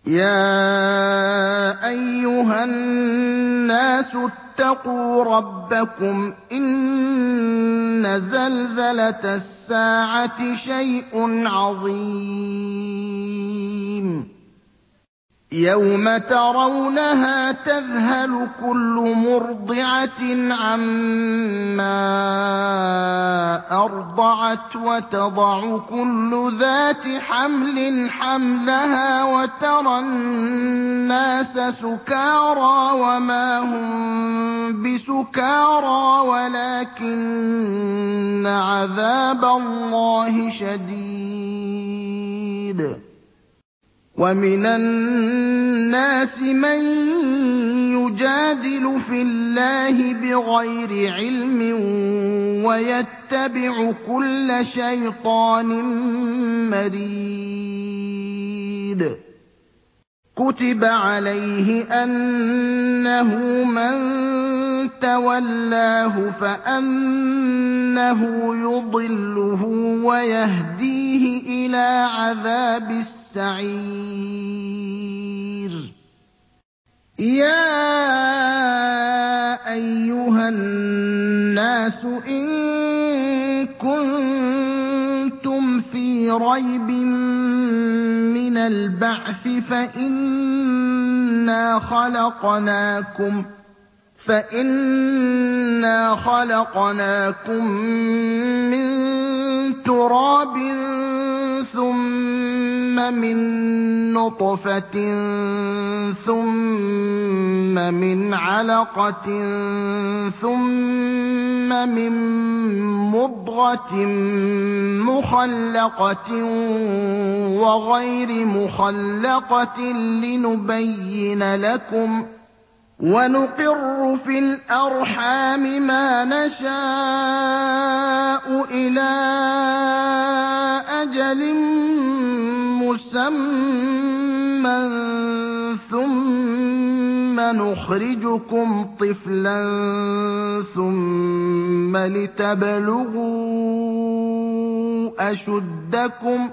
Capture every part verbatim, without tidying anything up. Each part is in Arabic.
يَا أَيُّهَا النَّاسُ اتَّقُوا رَبَّكُمْ ۚ إِنَّ زَلْزَلَةَ السَّاعَةِ شَيْءٌ عَظِيمٌ يَوْمَ تَرَوْنَهَا تَذْهَلُ كُلُّ مُرْضِعَةٍ عَمَّا أَرْضَعَتْ وَتَضَعُ كُلُّ ذَاتِ حَمْلٍ حَمْلَهَا وَتَرَى النَّاسَ سُكَارَىٰ وَمَا هُم بِسُكَارَىٰ وَلَٰكِنَّ عَذَابَ اللَّهِ شَدِيدٌ وَمِنَ النَّاسِ مَن يُجَادِلُ فِي اللَّهِ بِغَيْرِ عِلْمٍ وَيَتَّبِعُ كُلَّ شَيْطَانٍ مَّرِيدٍ كُتِبَ عَلَيْهِ أَنَّهُ مَن تَوَلَّاهُ فَأَنَّهُ يُضِلُّهُ وَيَهْدِيهِ إِلَىٰ عَذَابِ السَّعِيرِ يَا أَيُّهَا النَّاسُ إِن كُنتُمْ فِي رَيْبٍ مِّنَ الْبَعْثِ فَإِنَّا خَلَقْنَاكُم فَإِنَّا خَلَقْنَاكُم مِّن تُرَابٍ ثُمَّ مِن نُّطْفَةٍ ثُمَّ مِنْ عَلَقَةٍ ثُمَّ مِن مُّضْغَةٍ مُّخَلَّقَةٍ وَغَيْرِ مُخَلَّقَةٍ لِّنُبَيِّنَ لَكُمْ ۚ وَنُقِرُّ فِي الْأَرْحَامِ مَا نَشَاءُ إِلَىٰ أَجَلٍ مُّسَمًّى ثُمَّ نُخْرِجُكُمْ طِفْلًا ثُمَّ لِتَبْلُغُوا أَشُدَّكُمْ ۖ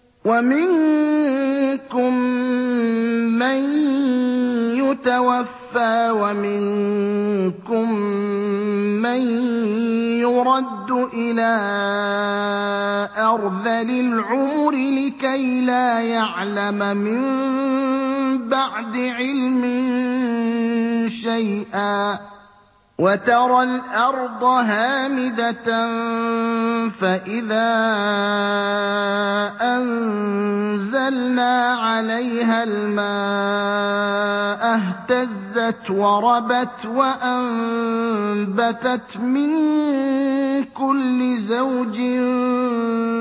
وَمِنكُم مَّن يُتَوَفَّىٰ وَمِنكُم مَّن يُرَدُّ إِلَىٰ أَرْذَلِ الْعُمُرِ لِكَيْلَا يَعْلَمَ مِن بَعْدِ عِلْمٍ شَيْئًا ۚ وَتَرَى الْأَرْضَ هَامِدَةً فَإِذَا أَنزَلْنَا عَلَيْهَا الْمَاءَ اهْتَزَّتْ وَرَبَتْ وَأَنبَتَتْ مِن كُلِّ زَوْجٍ